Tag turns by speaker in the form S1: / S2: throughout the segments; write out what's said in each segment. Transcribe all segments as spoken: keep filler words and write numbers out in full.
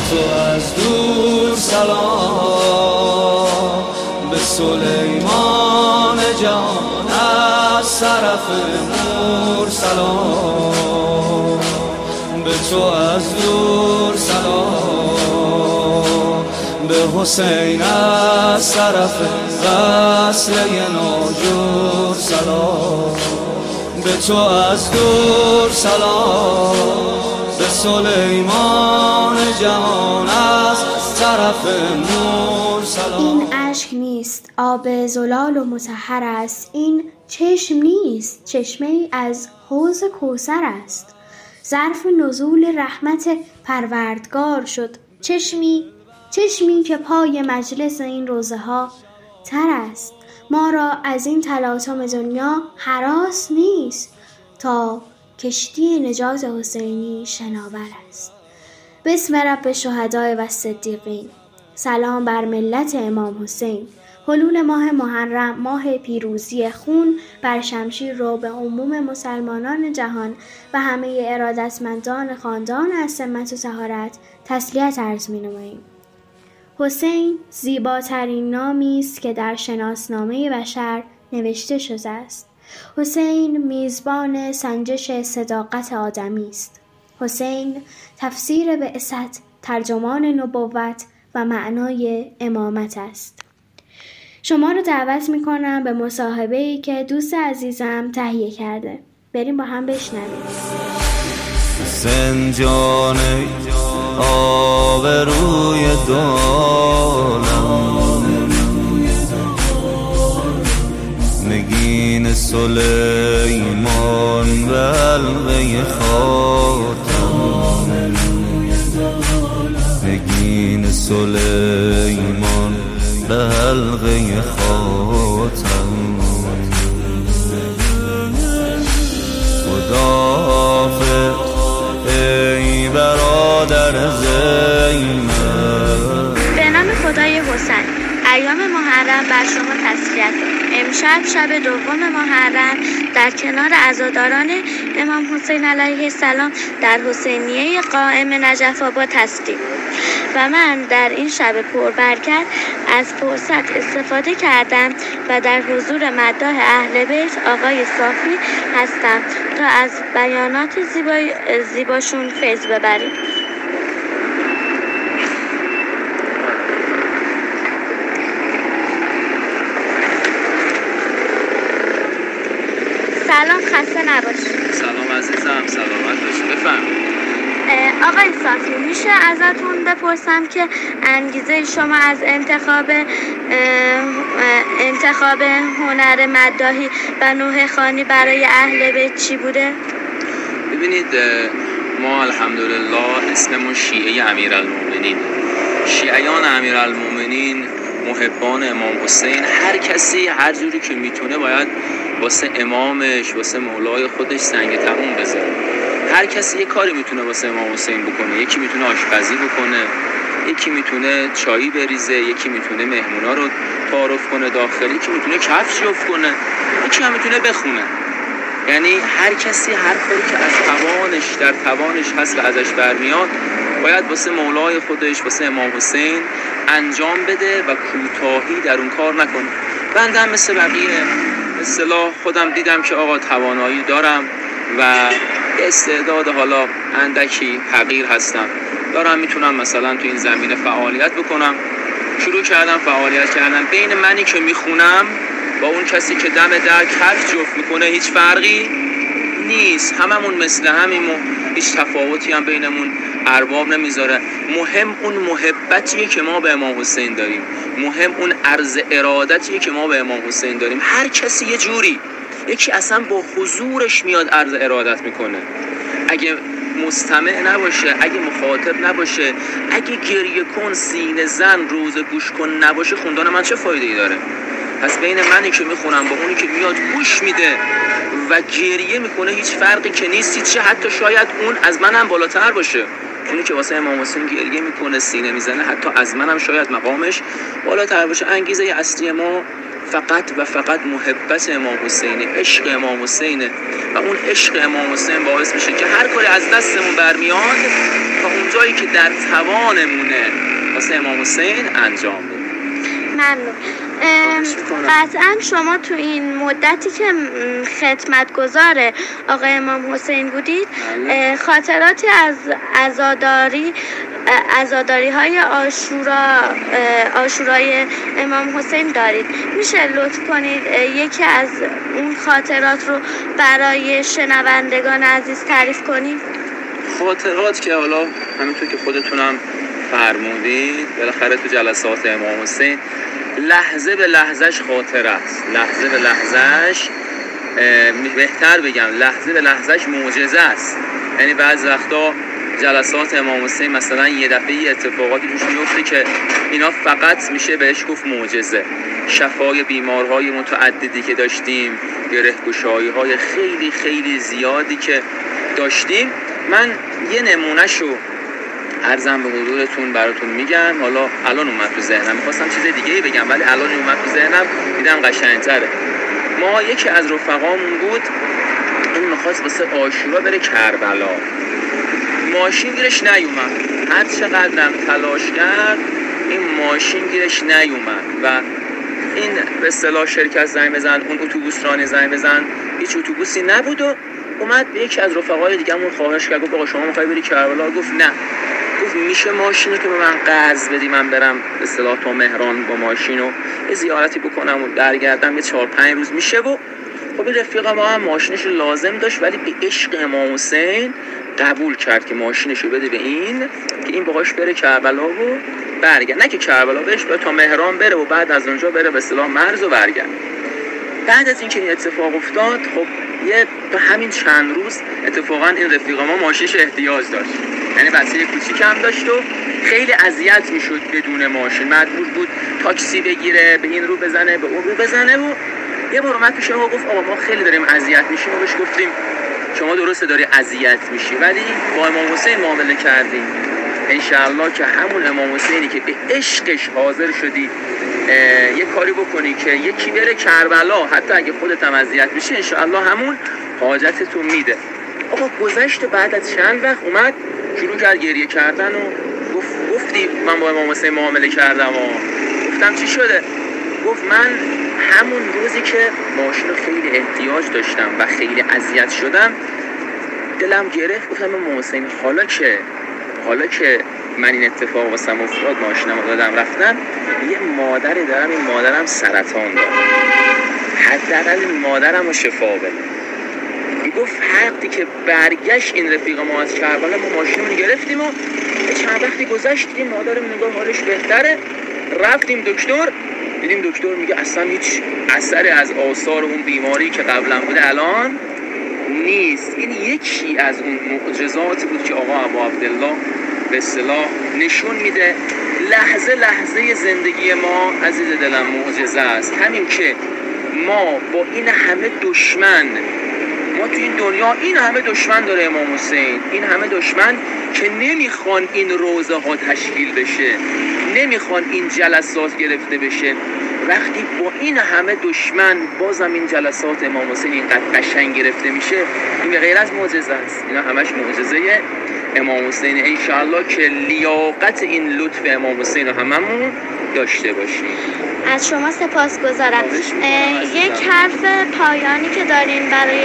S1: تو از دور سلام، به سلیمان جان از طرف نور سلام، به تو از دور سلام، به حسین از طرف وصله ناجور سلام، به تو از دور سلام، به سلیمان جهان از طرف نور سلام.
S2: این اشک نیست آب زلال و مطهر است، این چشم نیست چشمه ای از حوض کوثر است، ظرف نزول رحمت پروردگار شد چشمی چشمی که پای مجلس این روزه ها تر است. ما را از این تلاطم دنیا هراس نیست تا کشتی نجات حسینی شناور است. بسم رب شهدای و صدیقین. سلام بر ملت امام حسین. حلول ماه محرم، ماه پیروزی، خون بر شمشیر رو به عموم مسلمانان جهان و همه ارادتمندان خاندان عصمت و طهارت تسلیت عرض می‌نماییم. حسین زیباترین نامی است که در شناسنامه بشر نوشته شده است. حسین میزبان سنجش صداقت آدمی است. حسین تفسیر بعثت، ترجمان نبوت و معنای امامت است. شما رو دعوت میکنم به مصاحبه‌ای که دوست عزیزم تهیه کرده. بریم با هم بشنویم.
S1: سنجانه آبروی دولم، نگین سلیمان و حلقه خاتم، نگین سلیمان به حلقه خاتم، خداحافظ ای برادر زینب.
S2: به نام خدای حسین. ایام محرم بر شما تسلیت. امشب شب دوم محرم در کنار عزاداران امام حسین علیه السلام در حسینیه قائم نجف آباد هستیم و من در این شب پربرکت از فرصت استفاده کردم و در حضور مداح اهل بیت آقای صافی هستم تا از بیانات زیبای زیباشون فیض ببریم. سلام، خسته نباشید.
S3: سلام عزیزم، سلامت باشید. بفرمایید.
S2: آقای صافی، میشه ازتون بپرسم که انگیزه شما از انتخاب انتخاب هنر مداحی و نوحه خوانی برای اهل بیت چی بوده؟
S3: ببینید، ما الحمدلله اسممون شیعه امیرالمومنین. شیعیان امیرالمومنین محبان امام حسین، هر کسی هر جوری که میتونه باید واسه امامش، واسه مولای خودش سنگ تموم بذاره. هر کسی یه کاری میتونه واسه امام حسین بکنه. یکی میتونه آشپزی بکنه، یکی میتونه چایی بریزه، یکی میتونه مهمونا رو تعارف کنه داخل، یکی میتونه کفش جفت کنه، یکی هم میتونه بخونه. یعنی هر کسی هر کاری که از توانش در توانش هست و ازش برمیاد باید واسه مولای خودش، واسه امام حسین انجام بده و کوتاهی در اون کار نکنه. بنده هم مثل بقیه اصطلاح خودم دیدم که آقا توانایی دارم و استعداد حالا اندکی حقیر هستم، دارم میتونم مثلا تو این زمینه فعالیت بکنم. شروع کردم فعالیت کردم. بین منی که میخونم با اون کسی که دم در کف جفت میکنه هیچ فرقی نیست، هممون مثل همیم و هیچ تفاوتی هم بینمون ارباب نمیذاره. مهم اون محبتیه که ما به امام حسین داریم، مهم اون عرض ارادتیه که ما به امام حسین داریم. هر کسی یه جوری، یکی اصلا با حضورش میاد عرض ارادت میکنه، اگه مستمع نباشه، اگه مخاطب نباشه، اگه گریه کن سینه زن روز گوش کن نباشه، خوندن من چه فایده ای داره؟ پس بین منی که میخونم با اونی که میاد گوش میده و گریه میکنه هیچ فرقی که نیست. چه حتی شاید اون از منم بالاتر باشه، اونی که واسه امام حسین گریه میکنه سینه میزنه حتی از منم شاید مقامش بالاتر باشه. انگیزه اصلی ما فقط و فقط محبت امام حسینه، عشق امام حسینه و اون عشق امام حسین باعث میشه که هر کاری از دستمون برمیاد تا اون جایی که در توانمونه واسه امام حسین انجام بدیم.
S2: ممنون. قطعا شما تو این مدتی که خدمتگزار آقای امام حسین بودید خاطراتی از عزاداری عزاداری های عاشورا عاشورای امام حسین دارید. میشه لطف کنید یکی از اون خاطرات رو برای شنوندگان عزیز تعریف کنید؟
S3: خاطرات که حالا همینطور که خودتونم فرمودید بالاخره تو جلسات امام حسین لحظه به لحظهش خاطره است، لحظه به لحظهش بهتر بگم لحظه به لحظهش معجزه است. یعنی بعضی وقتا جلسات امام حسین مثلا یه دفعه اتفاقاتی توش میفته که اینا فقط میشه بهش گفت معجزه. شفای بیمارهای متعددی که داشتیم، گره‌گشایی‌های خیلی خیلی زیادی که داشتیم. من یه نمونهشو عرضم به حضورتون براتون میگم. حالا الان اومد تو ذهنم، میخواستم چیز دیگه ای بگم ولی الان اومد تو ذهنم دیدم قشنگتره. ما یکی از رفقامون بود، این میخواست واسه عاشورا بره کربلا، ماشین گیرش نیومد. هر چقدرم تلاش کرد این ماشین گیرش نیومد و این به اصطلاح شرکت زنگ بزن، اون اتوبوس راننده زنگ بزن، هیچ اتوبوسی نبود و اومد به یکی از رفقای دیگه‌مون خواهش کرد، گفت آقا شما می‌خوای بری کربلا؟ گفت نه. گفت میشه ماشینو که به من قرض بدی من برم به اصطلاح تا مهران با ماشینو یه زیارتی بکنم و برگردم یه چهار پنج روز میشه. و خب این رفیق ما هم ماشینش لازم داشت ولی به عشق امام حسین قبول کرد که ماشینشو بده به این که این باهاش بره کربلا و برگرد، نه که کربلا بهش بره تا مهران بره و بعد از اونجا بره به اصطلاح مرز و برگرد. بعد از اینکه این اتفاق افتاد خب یه به همین چند روز اتفاقا این رفیق ما ماشینش احتیاج داشت، یعنی بچه کوچیک هم داشت و خیلی اذیت میشد بدون ماشین، مجبور بود تاکسی بگیره، به این رو بزنه به اون رو بزنه. و یه بار اومد پیش ما گفت آقا ما خیلی داریم اذیت میشیم و بهش گفتیم شما درسته داری اذیت میشی ولی با امام حسین معامله کردیم، انشاءالله که همون امام حسینی که به عشقش حاضر شدی یه کاری بکنی که یکی بره کربلا حتی اگه خودت هم اذیت بشی انشاءالله همون حاجتتون میده. آقا گذشت بعد از چند وقت اومد شروع کرد گریه کردن و گفت گفتی من با امام حسین معامله کردم و گفتم چی شده؟ گفت من همون روزی که ماشین رو خیلی احتیاج داشتم و خیلی اذیت شدم دلم گرفت، گفتم امام حسین حالا که حالا که من این اتفاق واسم افتاد ماشینم رو دادم رفتم، یه مادری دارم این مادرم سرطان داره، حداقل این مادرم رو شفا بده. گفت وقتی که برگشت این رفیق ما از کربلا ما ماشینمون گرفتیم و چند وقتی گذشت دیدیم مادرم نگاه حالش بهتره، رفتیم دکتر دیدیم دکتر میگه اصلا هیچ اثری از آثار اون بیماری که قبلا بوده الان نیست. این یکی از اون معجزاتی بود که آقا ابو عبدالله به اصطلاح نشون میده لحظه لحظه زندگی ما عزیز دلم معجزه است. همین که ما با این همه دشمن، ما تو این دنیا این همه دشمن داره امام حسین، این همه دشمن که نمیخوان این روزه ها تشکیل بشه، نمیخوان این جلسات گرفته بشه. وقتی با این همه دشمن بازم این جلسات امام حسین اینقدر قشنگ گرفته میشه، این به غیر از معجزه است، اینا همش معجزه امام حسین. انشاءالله که لیاقت این لطف امام حسین رو هممون داشته باشیم.
S2: از شما سپاسگزارم. یک حرف پایانی که دارین برای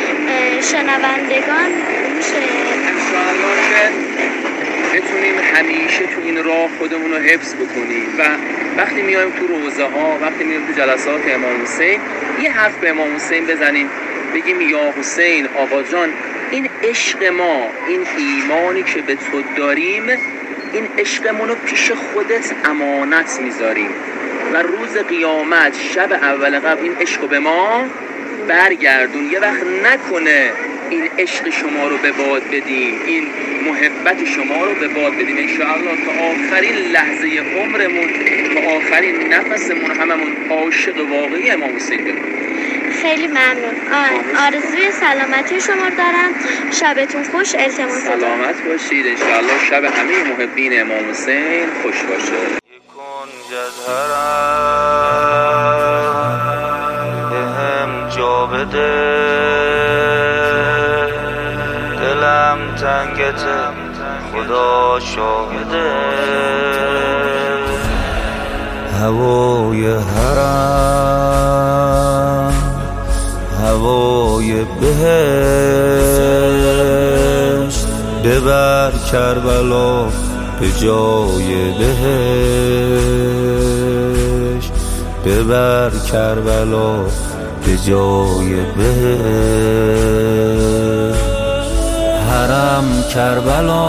S2: شنوندگان میشه؟
S3: انشاءالله که بتونیم همیشه تو این راه خودمون رو حفظ بکنیم و وقتی میایم تو روزه ها، وقتی میایم تو جلسات امام حسین یه حرف به امام حسین بزنیم، بگیم یا حسین آقا جان این عشق ما، این ایمانی که به تو داریم، این عشقمون رو پیش خودت امانت میذاریم و روز قیامت شب اول قبل این عشق رو به ما برگردون. یه وقت نکنه این عشق شما رو به باد بدیم، این محبت شما رو به باد بدیم. انشاءالله تا آخرین لحظه عمرمون، تا آخرین نفسمون هممون عاشق واقعی امام حسین بکنیم.
S2: خیلی ممنون. آرزوی سلامتی شما رو دارم. شبتون خوش. التماس دارم
S3: سلامت باشید. انشاءالله شب همه محبین امام حسین خوش باشه.
S1: یکون جزهرم خدا شاهده. هوای حرم، هوای بهشت، ببر کربلا به جای بهشت، ببر کربلا به جای بهشت. حرم کربلا،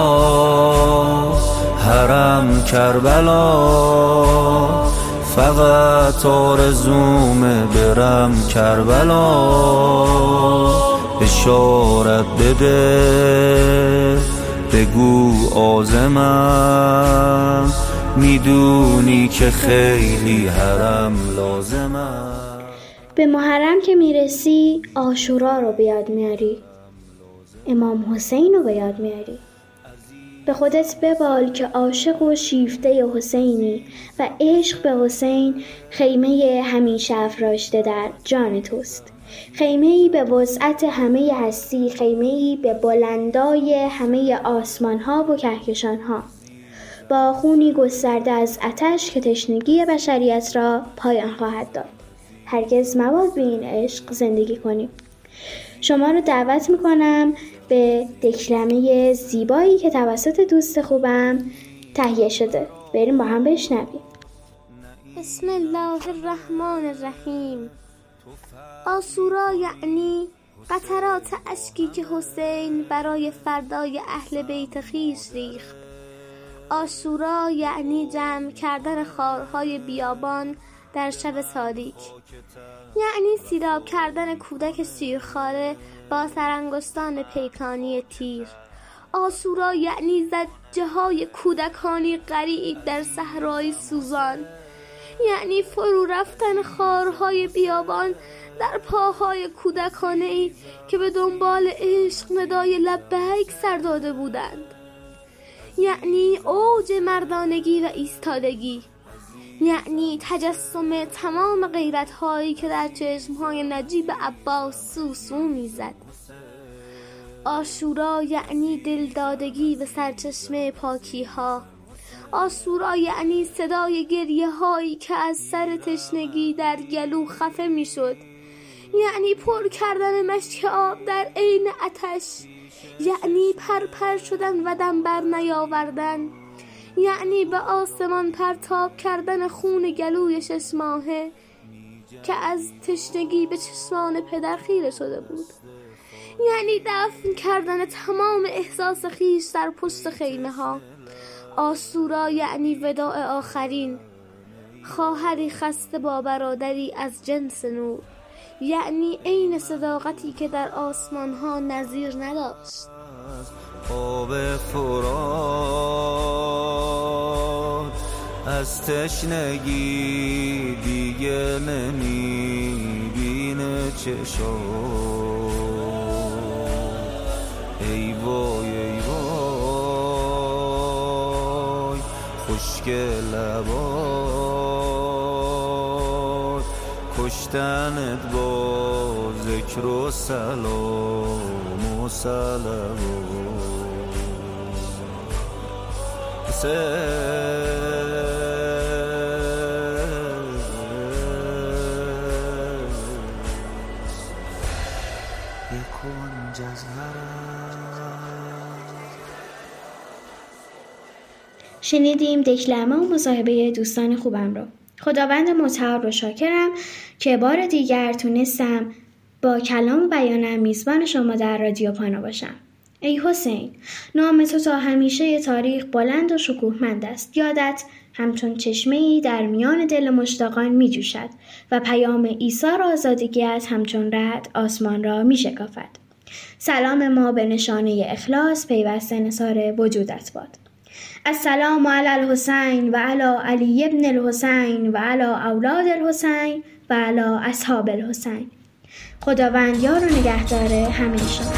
S1: حرم کربلا، فقط آرزومه برم کربلا. اشارت بده بگو عازمم، میدونی که خیلی حرم لازمم.
S2: به محرم که میرسی عاشورا رو بیاد میاری، امام حسین رو بیاد میاری. به خودت ببال که عاشق و شیفته حسینی و عشق به حسین خیمه همیشه افراشته در جان توست. خیمه‌ای به وسعت همه هستی، خیمه‌ای به بلندای همه آسمان‌ها و کهکشان‌ها، با خونی گسترده از آتش که تشنگی بشریت را پایان خواهد داد. هرگز مباد به این عشق زندگی کنیم. شما رو دعوت میکنم به دکلمه زیبایی که توسط دوست خوبم تهیه شده. بریم با هم بشنویم.
S4: بسم الله الرحمن الرحیم. عاشورا یعنی قطرات اشکی که حسین برای فردای اهل بیت خویش ریخت. عاشورا یعنی جمع کردن خارهای بیابان در شب تاریک، یعنی سیراب کردن کودک شیرخواره با سرانگشتان پیکانی تیر. عاشورا یعنی زجه های کودکانی غریب در صحرای سوزان، یعنی فرو رفتن خارهای بیابان در پاهای کودکانه‌ای که به دنبال عشق ندای لبیک سر داده بودند، یعنی اوج مردانگی و ایستادگی، یعنی تجسم تمام غیرت‌هایی که در چشم‌های نجیب عباس سوسو می‌زد. عاشورا یعنی دلدادگی به سرچشمه پاکی‌ها. عاشورا یعنی صدای گریه‌هایی که از سر تشنگی در گلو خفه می‌شد، یعنی پر کردن مشک آب در عین آتش، یعنی پرپر شدن و دم بر نیاوردن، یعنی به آسمان پرتاب کردن خون گلوی شش ماهه که از تشنگی به چشمان پدر خیره شده بود، یعنی دفن کردن تمام احساس خیش در پشت خیمه ها. عاشورا یعنی وداع آخرین، خواهری خسته با برادری از جنس نور، یعنی عین صداقتی که در آسمان ها نظیر نداشت.
S1: آب فرات از تشنگی دیگه نمیبینه چشام. ای وای ای وای خشک لبات، کشتنت با ذکر و سلام و صلوات.
S2: شنیدیم دکلمه و مصاحبه دوستان خوبم رو. خداوند متعال رو شاکرم که بار دیگر تونستم با کلام و بیانم میزبان شما در رادیو پانا باشم. ای حسین، نام تو تا همیشه تاریخ بلند و شکوهمند است. یادت همچون چشمه‌ای در میان دل مشتاقان می جوشد و پیام عیسی را آزادگیت همچون رعد آسمان را می شکافد. سلام ما به نشانه اخلاص پیوسته نثار وجودت باد. السلام علی الحسین و علی علی ابن الحسین و علی اولاد الحسین و علی اصحاب الحسین. خداوند یار و نگهدار همه شما.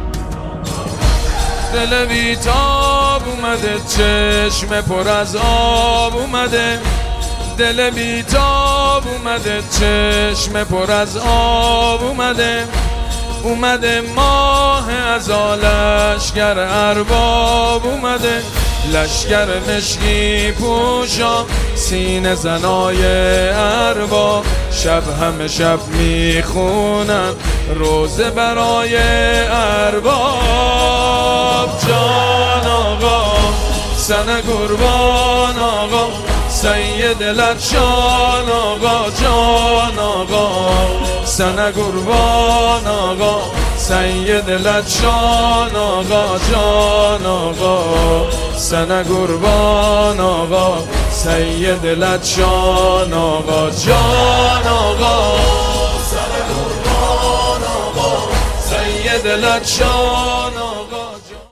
S5: دل بیتاب اومده، چشم پر از آب اومده. دل بیتاب اومده، چشم پر از آب اومده. اومده ماه از لشگر ارباب اومده، لشگر مشکی پوشا سینه زنای ارباب، شب همه شب میخونن روزه برای ارباب. جان آقا سن قربان آقا، سید لچان آقا، جان آقا سن قربان آقا، سید لچان آقا، جان آقا سن قربان آقا، سید لچان آقا، جان آقا سن قربان آقا، سید لچان آقا.